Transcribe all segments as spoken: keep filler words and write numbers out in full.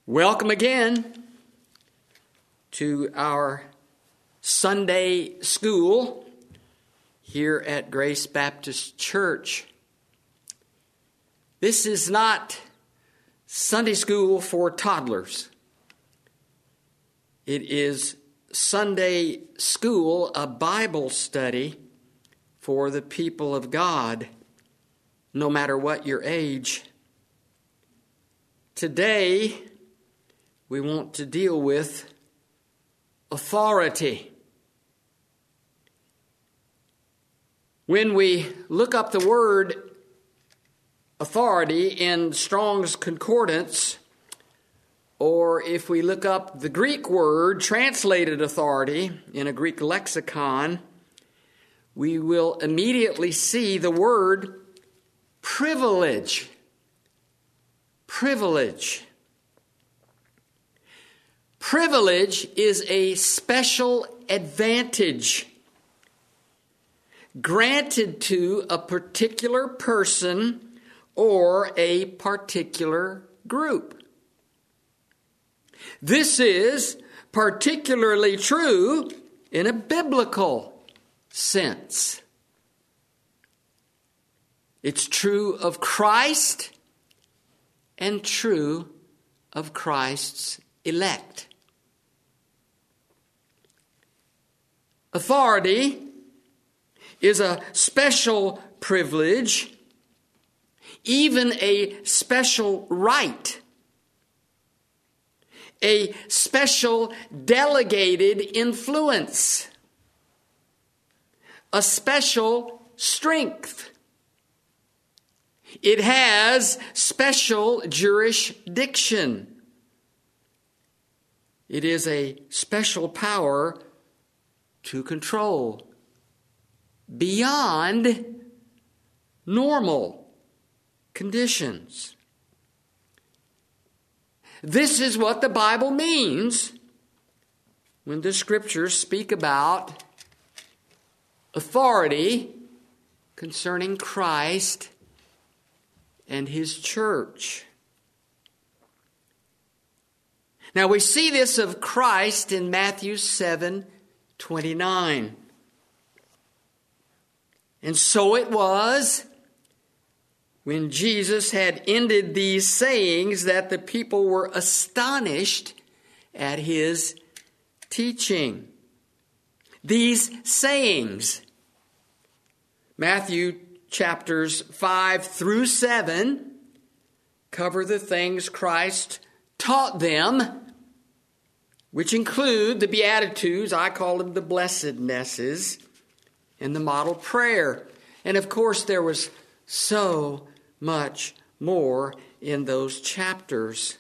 Welcome again to our Sunday school here at Grace Baptist Church. This is not Sunday school for toddlers. It is Sunday school, a Bible study for the people of God, no matter what your age. Today, we want to deal with authority. When we look up the word authority in Strong's Concordance, or if we look up the Greek word translated authority in a Greek lexicon, we will immediately see the word privilege. Privilege. Privilege is a special advantage granted to a particular person or a particular group. This is particularly true in a biblical sense. It's true of Christ and true of Christ's elect. Authority is a special privilege, even a special right, a special delegated influence, a special strength. It has special jurisdiction. It is a special power to control beyond normal conditions. This is what the Bible means when the Scriptures speak about authority concerning Christ and His church. Now we see this of Christ in Matthew seven twenty-nine. And so it was, when Jesus had ended these sayings, that the people were astonished at His teaching. These sayings, Matthew chapters five through seven, cover the things Christ taught them, which include the Beatitudes, I call them the blessednesses, and the model prayer. And of course, there was so much more in those chapters.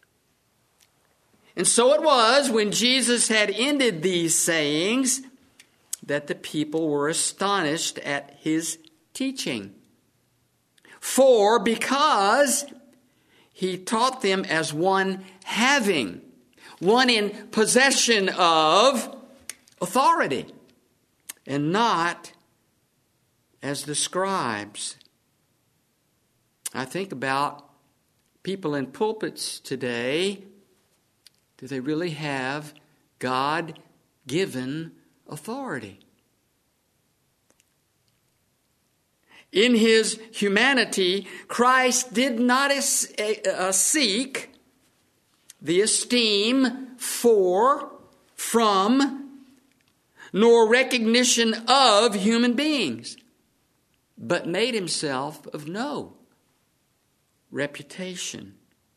And so it was, when Jesus had ended these sayings, that the people were astonished at His teaching. For because He taught them as one having, one in possession of authority, and not as the scribes. I think about people in pulpits today. Do they really have God-given authority? In His humanity, Christ did not seek the esteem for, from, nor recognition of human beings, but made Himself of no reputation.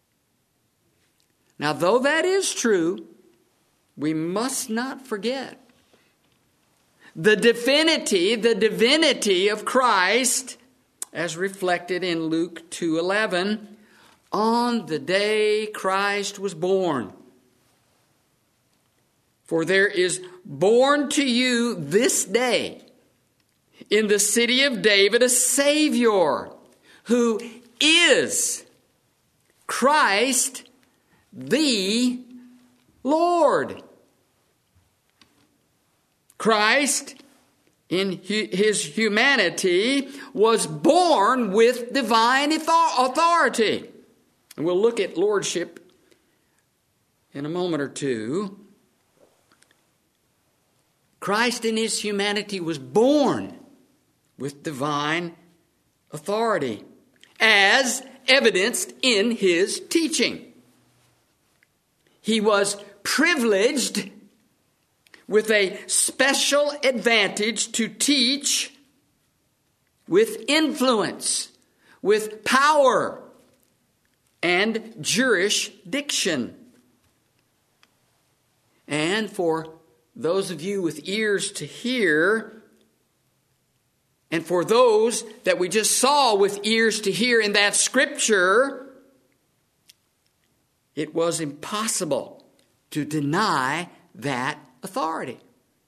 Now, though that is true, we must not forget the divinity, the divinity of Christ, as reflected in Luke two eleven, on the day Christ was born. For there is born to you this day in the city of David a Savior, who is Christ the Lord. Christ, in His humanity, was born with divine authority. And we'll look at lordship in a moment or two, Christ in his humanity was born with divine authority, as evidenced in his teaching. He was privileged with a special advantage to teach with influence, with power, and jurisdiction. And for those of you with ears to hear, and for those that we just saw with ears to hear in that scripture, it was impossible to deny that authority.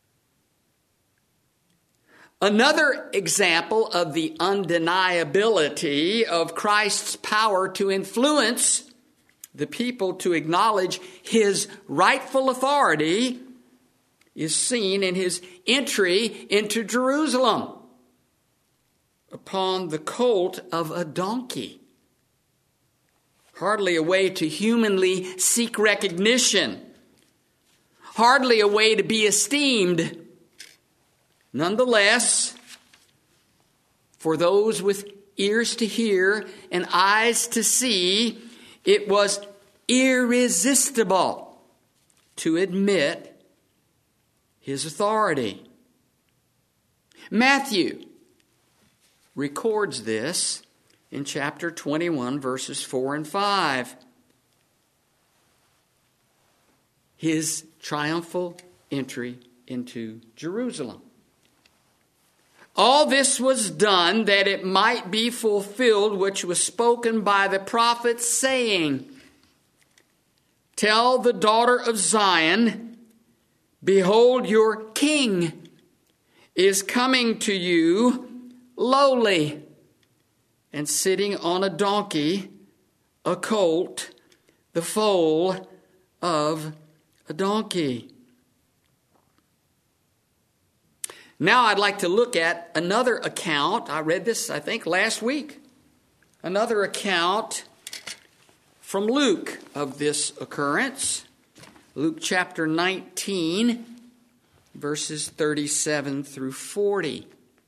Another example of the undeniability of Christ's power to influence the people to acknowledge his rightful authority is seen in his entry into Jerusalem upon the colt of a donkey. Hardly a way to humanly seek recognition. Hardly a way to be esteemed. Nonetheless, for those with ears to hear and eyes to see, it was irresistible to admit his authority. Matthew records this in chapter twenty-one, verses four and five. His triumphal entry into Jerusalem. All this was done that it might be fulfilled which was spoken by the prophet, saying, Tell the daughter of Zion, behold, your king is coming to you lowly, and sitting on a donkey, a colt, the foal of a donkey. Now I'd like to look at another account. I read this, I think, last week. Another account from Luke of this occurrence. Luke chapter nineteen, verses thirty-seven through forty.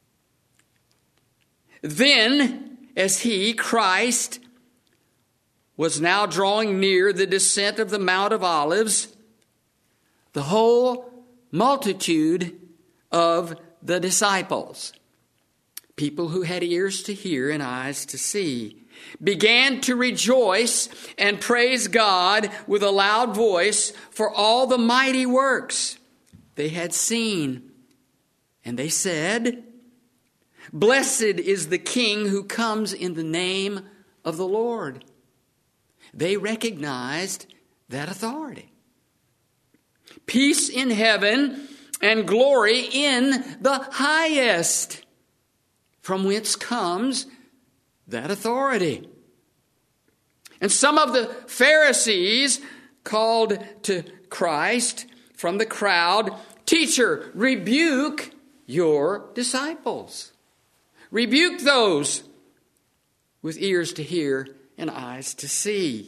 Then, as he, Christ, was now drawing near the descent of the Mount of Olives, the whole multitude of the disciples, people who had ears to hear and eyes to see, began to rejoice and praise God with a loud voice for all the mighty works they had seen. And they said, Blessed is the King who comes in the name of the Lord. They recognized that authority. Peace in heaven and glory in the highest, from whence comes that authority. And some of the Pharisees called to Christ from the crowd, Teacher, rebuke your disciples. Rebuke those with ears to hear and eyes to see.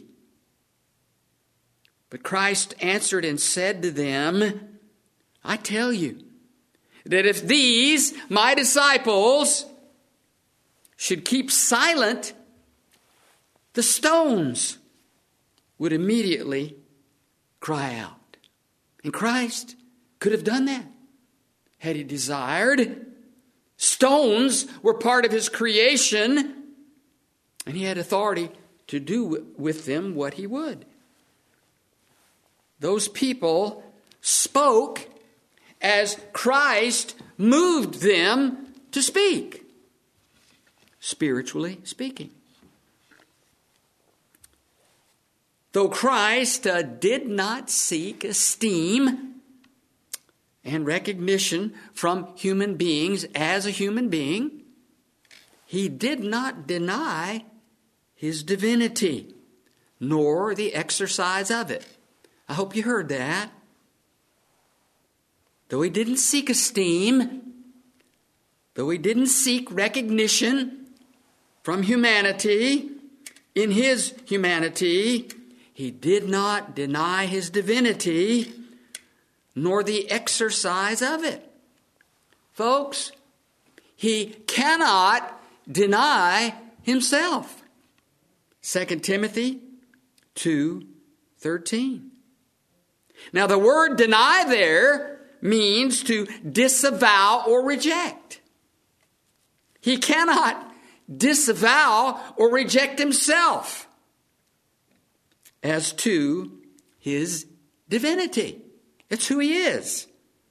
But Christ answered and said to them, I tell you that if these, my disciples, should keep silent, the stones would immediately cry out. And Christ could have done that had he desired. Stones were part of his creation, and he had authority to do with them what he would. Those people spoke as Christ moved them to speak, spiritually speaking. Though Christ uh, did not seek esteem and recognition from human beings as a human being, he did not deny his divinity, nor the exercise of it. I hope you heard that. Though he didn't seek esteem, though he didn't seek recognition from humanity, in his humanity, he did not deny his divinity, nor the exercise of it. Folks, he cannot deny himself. Second Timothy two thirteen. Now the word deny there means to disavow or reject. He cannot disavow or reject himself as to his divinity. It's who he is.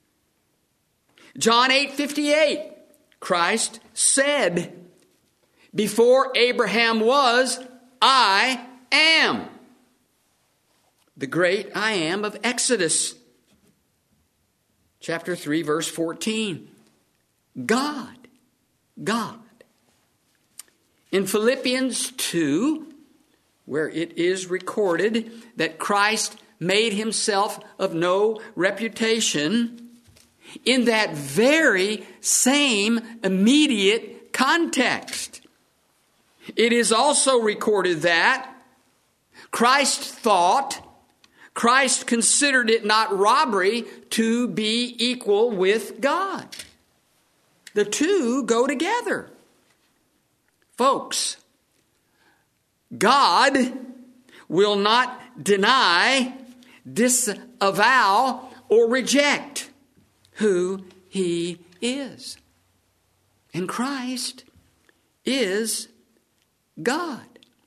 John eight fifty-eight, Christ said, before Abraham was, I am. The great I am of Exodus chapter three, verse fourteen. God, God. In Philippians two, where it is recorded that Christ made himself of no reputation, in that very same immediate context, it is also recorded that Christ thought, Christ considered it not robbery to be equal with God. The two go together. Folks, God will not deny, disavow, or reject who he is. And Christ is God.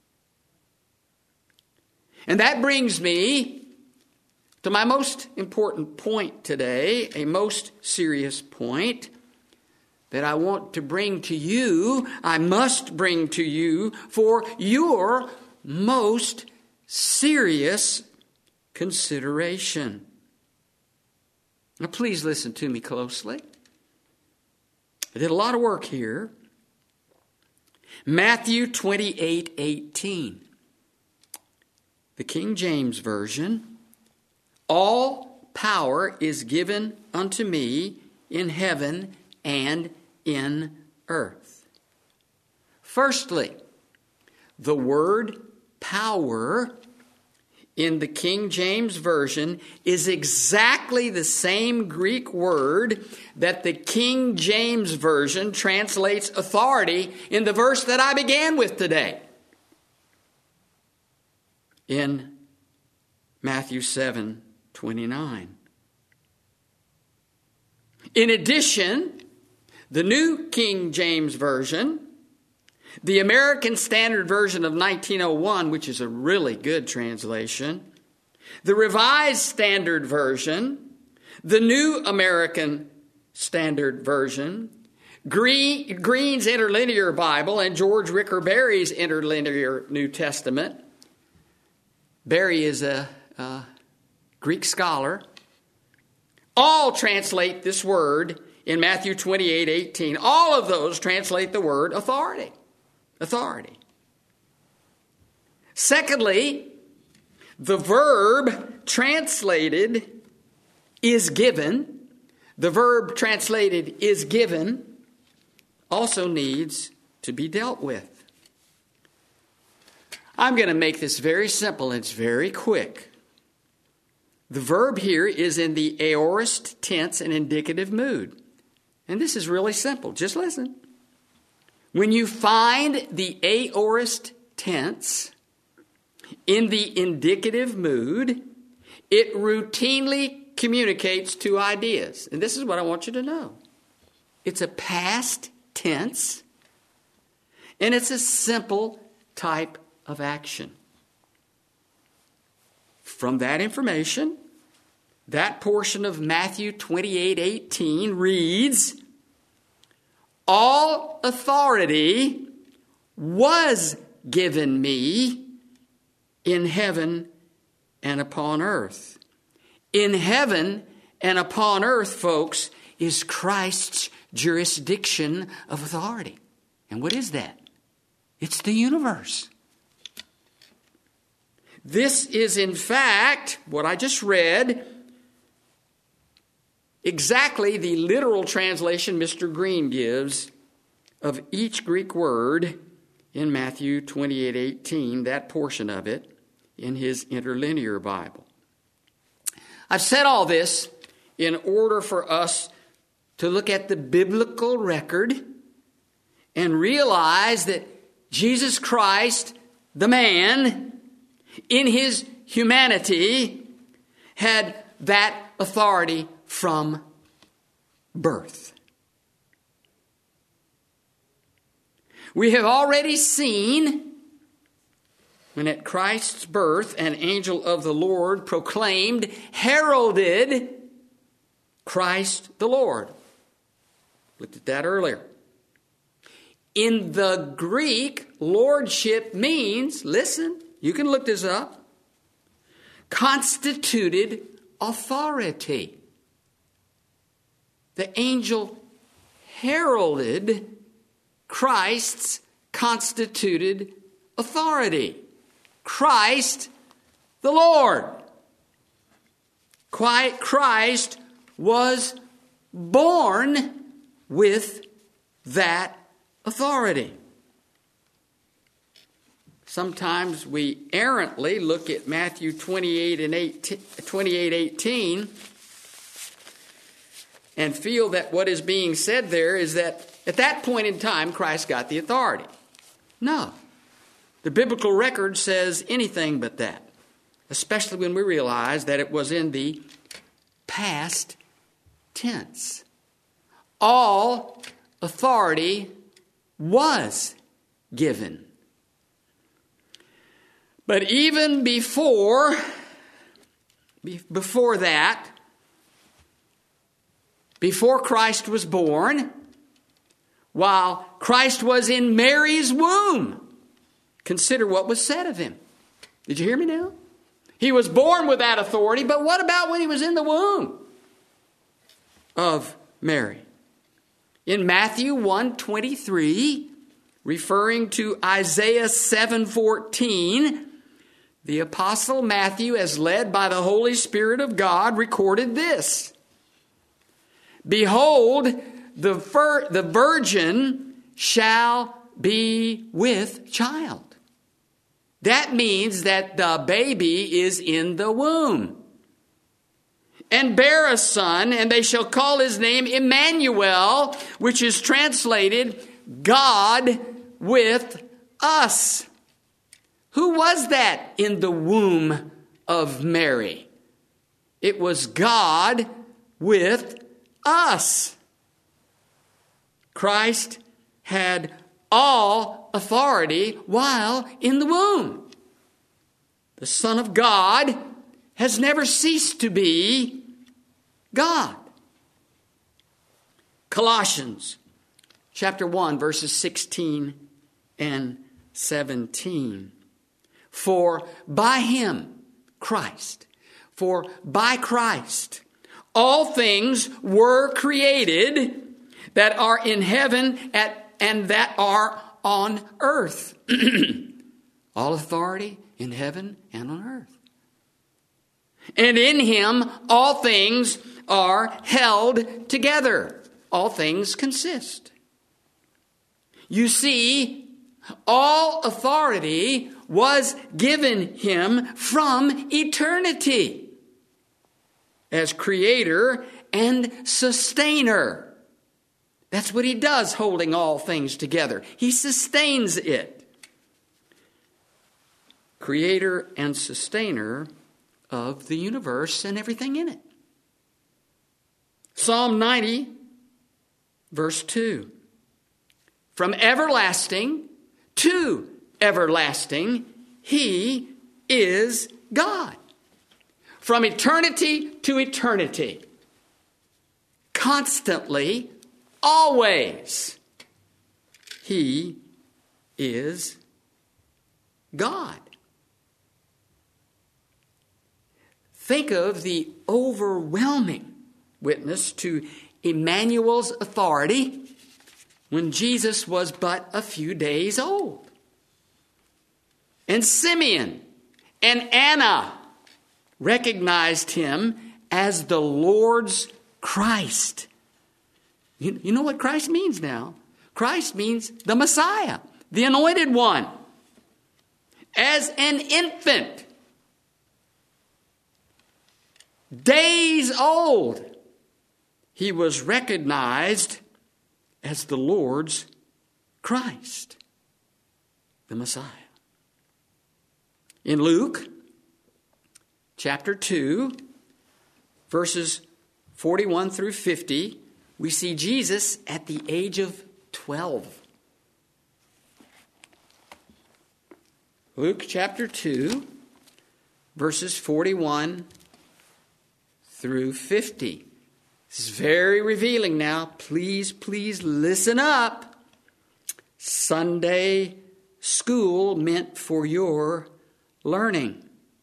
And that brings me to my most important point today, a most serious point that I want to bring to you, I must bring to you for your most serious consideration. Now please listen to me closely. I did a lot of work here. Matthew twenty-eight eighteen. The King James Version. All power is given unto me in heaven and in earth. Firstly, the word power in the King James Version is exactly the same Greek word that the King James Version translates authority in the verse that I began with today. In Matthew seven twenty-nine. In addition, the New King James Version, the American Standard Version of nineteen oh one, which is a really good translation, the Revised Standard Version, the New American Standard Version, Green, Green's Interlinear Bible, and George Ricker Berry's Interlinear New Testament. Berry is a, a Greek scholar. All translate this word in Matthew twenty-eight eighteen. All of those translate the word authority. Authority. Secondly, the verb translated is given. The verb translated is given also needs to be dealt with. I'm going to make this very simple. It's very quick. The verb here is in the aorist tense and indicative mood. And this is really simple. Just listen. When you find the aorist tense in the indicative mood, it routinely communicates two ideas. And this is what I want you to know. It's a past tense, and it's a simple type of action. From that information, that portion of Matthew twenty-eight eighteen reads, all authority was given me in heaven and upon earth. In heaven and upon earth, folks, is Christ's jurisdiction of authority. And what is that? It's the universe. This is, in fact, what I just read, exactly the literal translation Mister Green gives of each Greek word in Matthew twenty-eight eighteen, that portion of it. in his interlinear Bible. I've said all this in order for us to look at the biblical record and realize that Jesus Christ, the man, in his humanity, had that authority from birth. We have already seen when at Christ's birth an angel of the Lord proclaimed, heralded Christ the Lord. Looked at that earlier. In the Greek, lordship means, listen, you can look this up, constituted authority. The angel heralded Christ's constituted authority. Christ the Lord. Christ was born with that authority. Sometimes we errantly look at Matthew twenty-eight and eighteen, twenty-eight eighteen and feel that what is being said there is that at that point in time Christ got the authority. No. The biblical record says anything but that, especially when we realize that it was in the past tense. All authority was given. But even before, before that, before Christ was born, while Christ was in Mary's womb, consider what was said of him. Did you hear me now? He was born with that authority, but what about when he was in the womb of Mary? In Matthew one twenty-three, referring to Isaiah seven fourteen, the Apostle Matthew, as led by the Holy Spirit of God, recorded this. Behold, the, vir- the virgin shall be with child. That means that the baby is in the womb. And bear a son, and they shall call his name Emmanuel, which is translated God with us. Who was that in the womb of Mary? It was God with us. Christ had all authority while in the womb. The Son of God has never ceased to be God. Colossians chapter one, verses sixteen and seventeen. For by him, Christ, for by Christ, all things were created that are in heaven at, and that are on earth. All authority in heaven and on earth. And in him all things are held together. All things consist. You see, all authority was given him from eternity as creator and sustainer. That's what he does, holding all things together. He sustains it. Creator and sustainer of the universe and everything in it. Psalm ninety, verse two. From everlasting to everlasting, he is God. From eternity to eternity. Constantly, always, he is God. Think of the overwhelming witness to Emmanuel's authority when Jesus was but a few days old. And Simeon and Anna recognized him as the Lord's Christ. You, you know what Christ means now? Christ means the Messiah, the anointed one. As an infant, days old, he was recognized as the Lord's Christ, the Messiah. In Luke chapter two, verses forty-one through fifty, we see Jesus at the age of twelve. Luke chapter two, verses forty-one through fifty. This is very revealing now. Please, please listen up. Sunday school meant for your learning.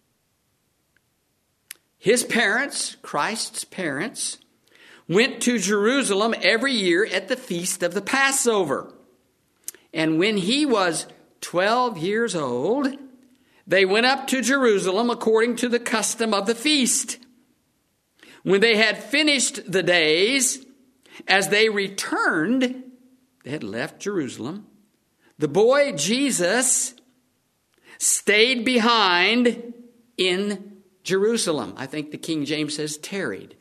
His parents, Christ's parents, went to Jerusalem every year at the feast of the Passover. And when he was twelve years old, they went up to Jerusalem according to the custom of the feast. When they had finished the days, as they returned, they had left Jerusalem, the boy Jesus stayed behind in Jerusalem. I think the King James says tarried.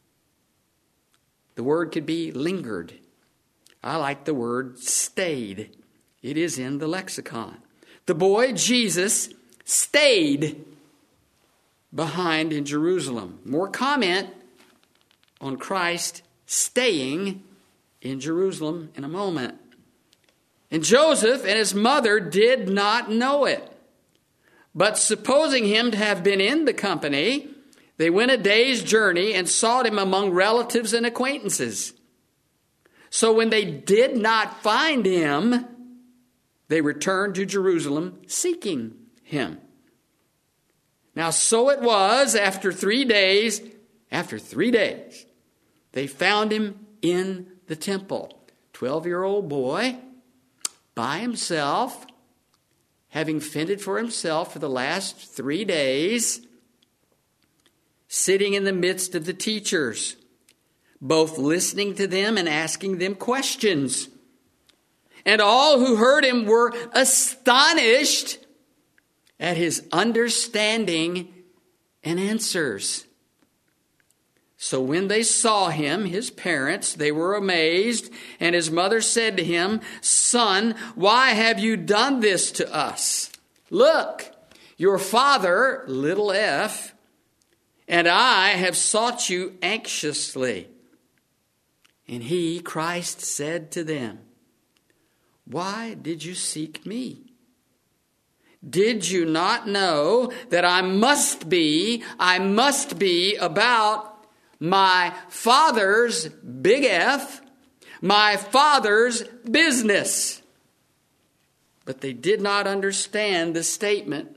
The word could be lingered. I like the word stayed. It is in the lexicon. The boy Jesus stayed behind in Jerusalem. More comment on Christ staying in Jerusalem in a moment. And Joseph and his mother did not know it. But supposing him to have been in the company, they went a day's journey and sought him among relatives and acquaintances. So when they did not find him, they returned to Jerusalem seeking him. Now, so it was after three days, after three days, they found him in the temple. Twelve-year-old boy, by himself, having fended for himself for the last three days, sitting in the midst of the teachers, both listening to them and asking them questions. And all who heard him were astonished at his understanding and answers. So when they saw him, his parents, they were amazed, and his mother said to him, "Son, why have you done this to us? Look, your father, little f, and I have sought you anxiously." And he, Christ, said to them, "Why did you seek me? Did you not know that I must be, I must be about my Father's, big F, my Father's business?" But they did not understand the statement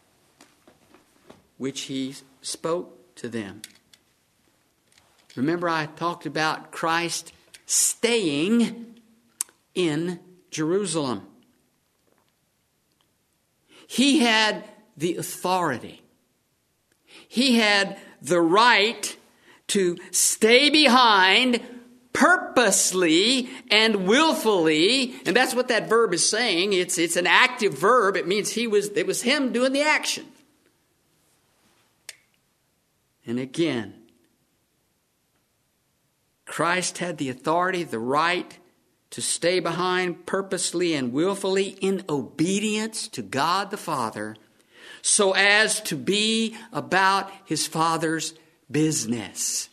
which he spoke to them. Remember, I talked about Christ staying in Jerusalem. He had the authority. He had the right to stay behind purposely and willfully. And that's what that verb is saying. It's, it's an active verb. It means he was, it was him doing the action. And again, Christ had the authority, the right to stay behind purposely and willfully in obedience to God the Father, so as to be about his Father's business.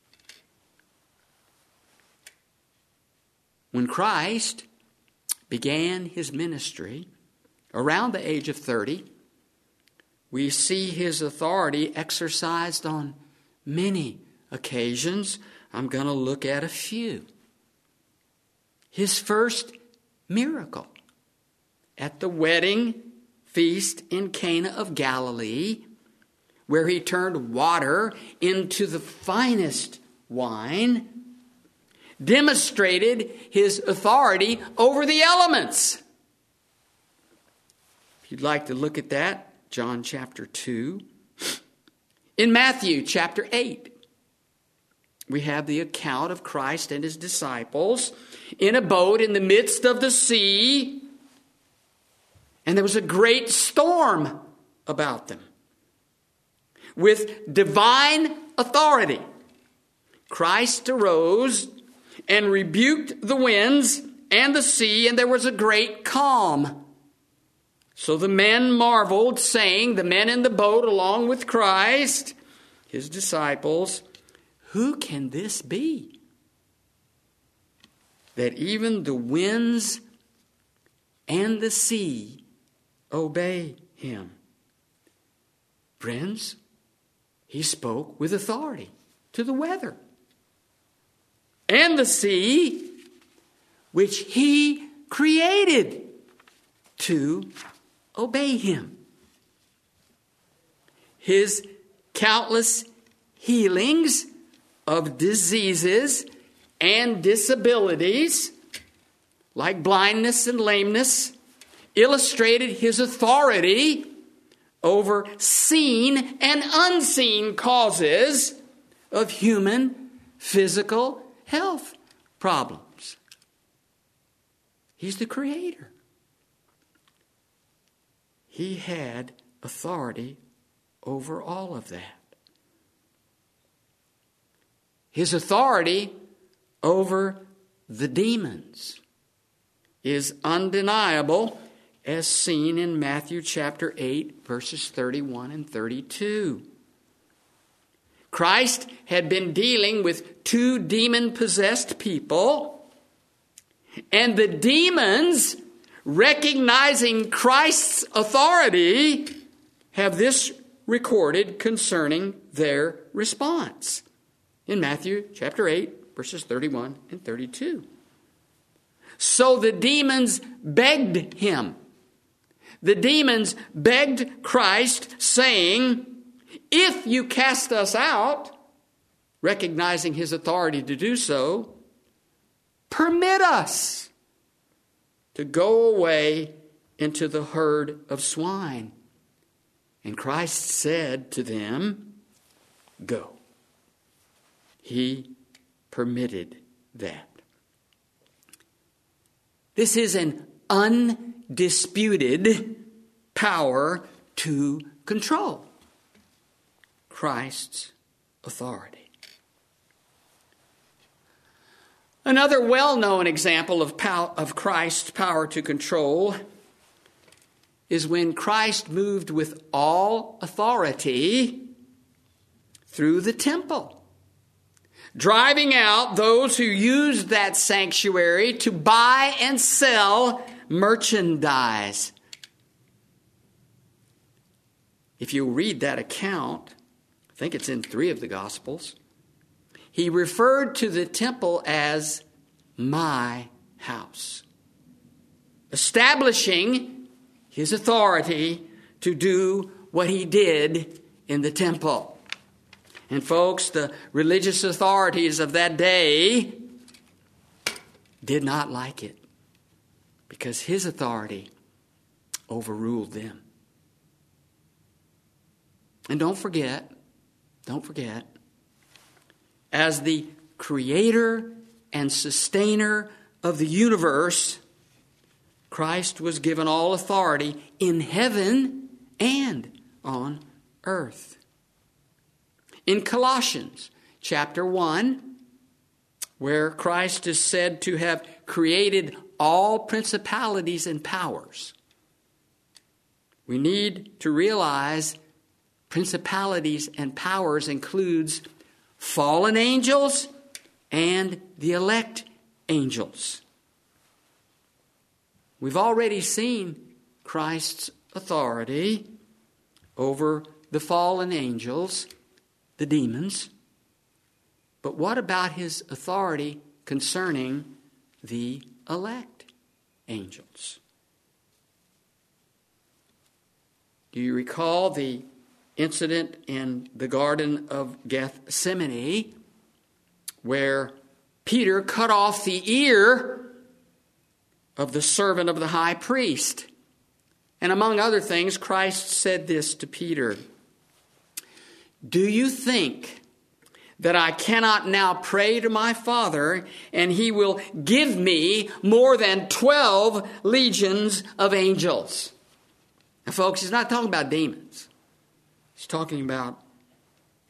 When Christ began his ministry around the age of thirty, we see his authority exercised on many occasions. I'm going to look at a few. His first miracle at the wedding feast in Cana of Galilee, where he turned water into the finest wine, demonstrated his authority over the elements. If you'd like to look at that, John chapter two. In Matthew chapter eight, we have the account of Christ and his disciples in a boat in the midst of the sea, and there was a great storm about them. with divine authority. Christ arose and rebuked the winds and the sea, and there was a great calm. So the men marveled, saying, the men in the boat along with Christ, his disciples, who can this be, that even the winds and the sea obey him? Friends, he spoke with authority to the weather and the sea, which he created, to obey him. His countless healings of diseases and disabilities, like blindness and lameness, illustrated his authority over seen and unseen causes of human physical health problems. He's the creator. He had authority over all of that. His authority over the demons is undeniable, as seen in Matthew chapter eight, verses thirty-one and thirty-two. Christ had been dealing with two demon-possessed people, and the demons, recognizing Christ's authority, have this recorded concerning their response in Matthew chapter eight, verses thirty-one and thirty-two. So the demons begged him. The demons begged Christ, saying, if you cast us out, recognizing his authority to do so, permit us to go away into the herd of swine. And Christ said to them, go. He permitted that. This is an undisputed power to control. Christ's authority. Another well-known example of, pow- of Christ's power to control is when Christ moved with all authority through the temple, driving out those who used that sanctuary to buy and sell merchandise. If you read that account, I think it's in three of the Gospels, he referred to the temple as my house, establishing his authority to do what he did in the temple. And folks, the religious authorities of that day did not like it because his authority overruled them. And don't forget, don't forget, as the creator and sustainer of the universe, Christ was given all authority in heaven and on earth. In Colossians chapter one, where Christ is said to have created all principalities and powers, we need to realize principalities and powers includes fallen angels and the elect angels. We've already seen Christ's authority over the fallen angels, the demons. But what about his authority concerning the elect angels? Do you recall the incident in the Garden of Gethsemane where Peter cut off the ear of the servant of the high priest? And among other things, Christ said this to Peter: do you think that I cannot now pray to my Father, and he will give me more than twelve legions of angels? Now, folks, he's not talking about demons. He's talking about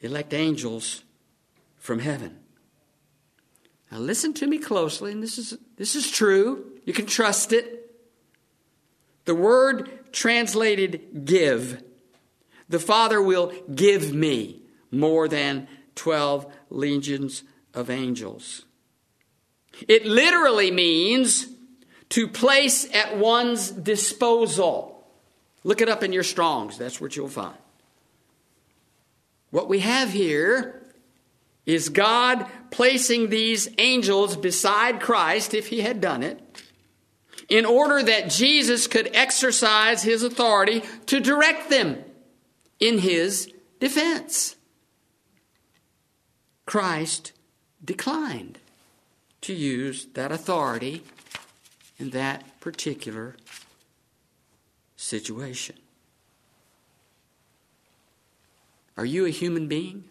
elect angels from heaven. Now listen to me closely, and this is, this is true. You can trust it. The word translated give. The Father will give me more than twelve legions of angels. It literally means to place at one's disposal. Look it up in your Strongs. That's what you'll find. What we have here is God placing these angels beside Christ, if he had done it, in order that Jesus could exercise his authority to direct them in his defense. Christ declined to use that authority in that particular situation. Are you a human being?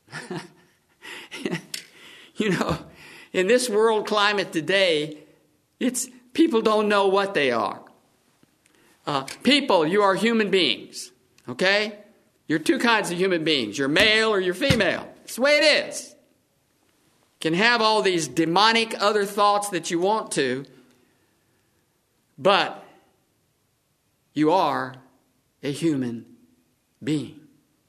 You know, in this world climate today, it's people don't know what they are. Uh, people, you are human beings, okay? You're two kinds of human beings. You're male or you're female. It's the way it is. You can have all these demonic other thoughts that you want to, but you are a human being.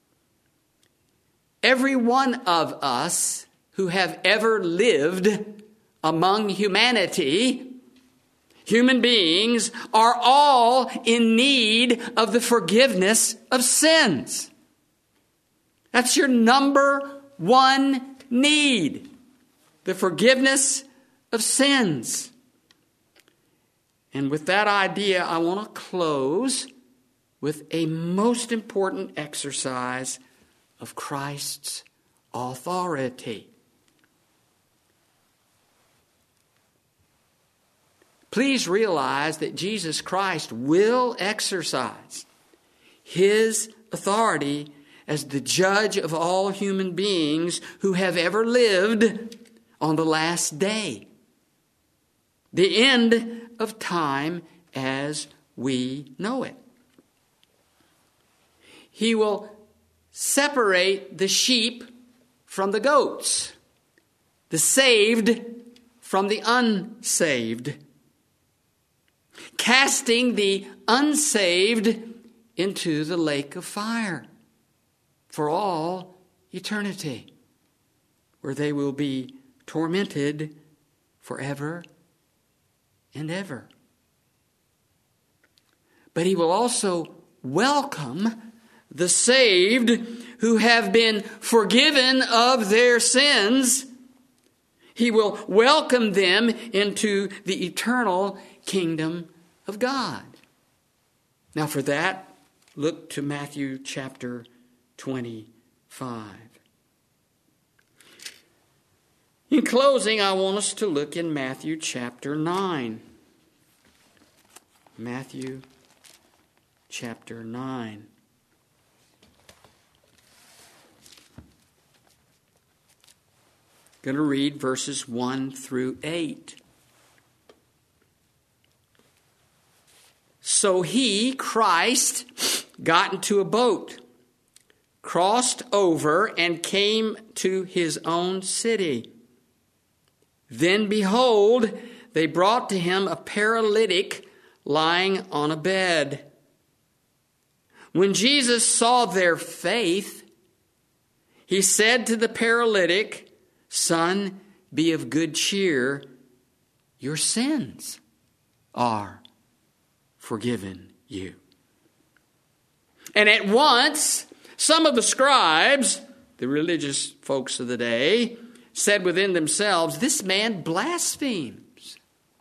Every one of us who have ever lived among humanity, human beings, are all in need of the forgiveness of sins. That's your number one need. The forgiveness of sins. And with that idea, I want to close with a most important exercise of Christ's authority. Please realize that Jesus Christ will exercise his authority as the judge of all human beings who have ever lived on the last day, the end of time as we know it. He will separate the sheep from the goats, the saved from the unsaved, casting the unsaved into the lake of fire for all eternity, where they will be tormented forever and ever. But he will also welcome the saved who have been forgiven of their sins. He will welcome them into the eternal kingdom of God. Now for that, look to Matthew chapter twenty-five. In closing, I want us to look in Matthew chapter nine. Matthew chapter nine. I'm going to read verses one through eight. So he, Christ, got into a boat, crossed over, and came to his own city. Then behold, they brought to him a paralytic lying on a bed. When Jesus saw their faith, he said to the paralytic, "Son, be of good cheer. Your sins are forgiven you." And at once, some of the scribes, the religious folks of the day, said within themselves, "This man blasphemes."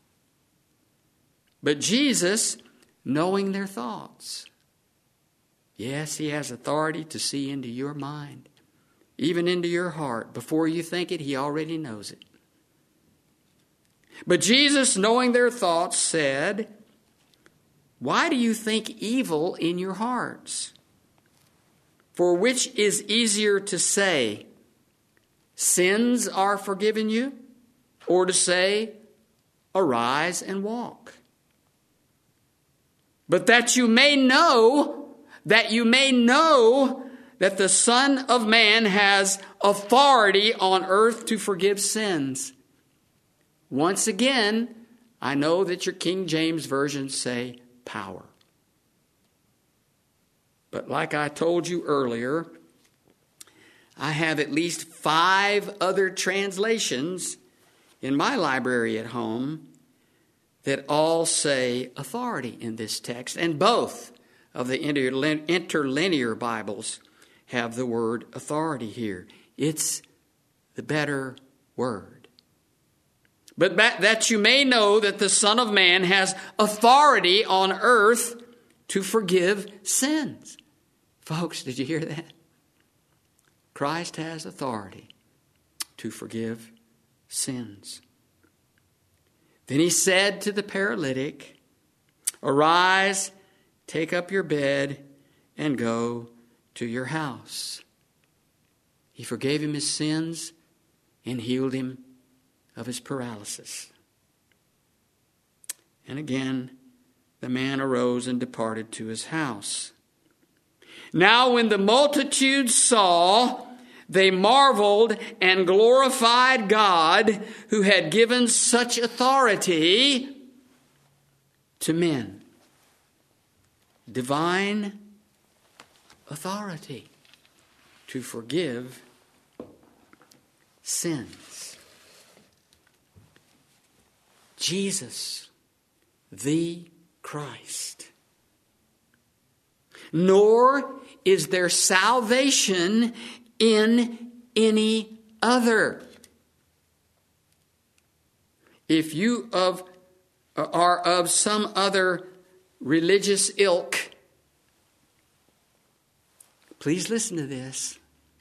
But Jesus, knowing their thoughts, yes, he has authority to see into your mind, even into your heart. Before you think it, he already knows it. But Jesus, knowing their thoughts, said, "Why do you think evil in your hearts? For which is easier to say, 'Sins are forgiven you,' or to say, 'Arise and walk'? But that you may know, that you may know that the Son of Man has authority on earth to forgive sins. Once again, I know that your King James versions say power. But like I told you earlier, I have at least five other translations in my library at home that all say authority in this text. And both of the interlinear Bibles have the word authority here. It's the better word. But that you may know that the Son of Man has authority on earth to forgive sins. Folks, did you hear that? Christ has authority to forgive sins. Then he said to the paralytic, "Arise, take up your bed, and go to your house." He forgave him his sins and healed him of his paralysis. And again, the man arose and departed to his house. Now when the multitude saw, they marveled and glorified God, who had given such authority to men. Divine authority to forgive sins. Jesus, the Christ. Nor is there salvation in any other. If you of, are of some other religious ilk, please listen to this.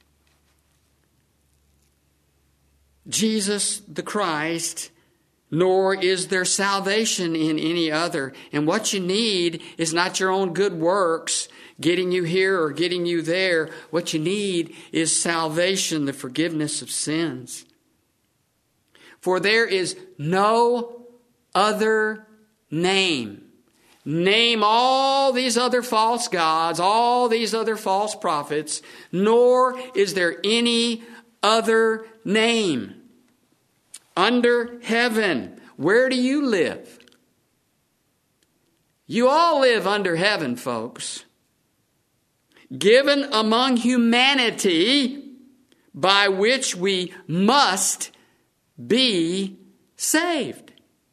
Jesus the Christ, nor is there salvation in any other. And what you need is not your own good works getting you here or getting you there. What you need is salvation, the forgiveness of sins. For there is no other name. Name all these other false gods, all these other false prophets, nor is there any other name under heaven. Where do you live? You all live under heaven, folks. Given among humanity, by which we must be saved.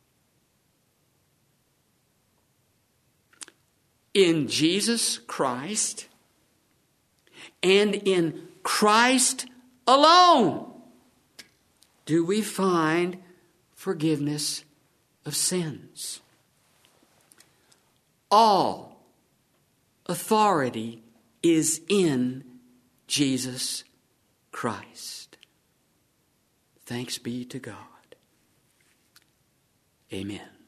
In Jesus Christ and in Christ alone do we find forgiveness of sins. All authority is in Jesus Christ. Thanks be to God. Amen.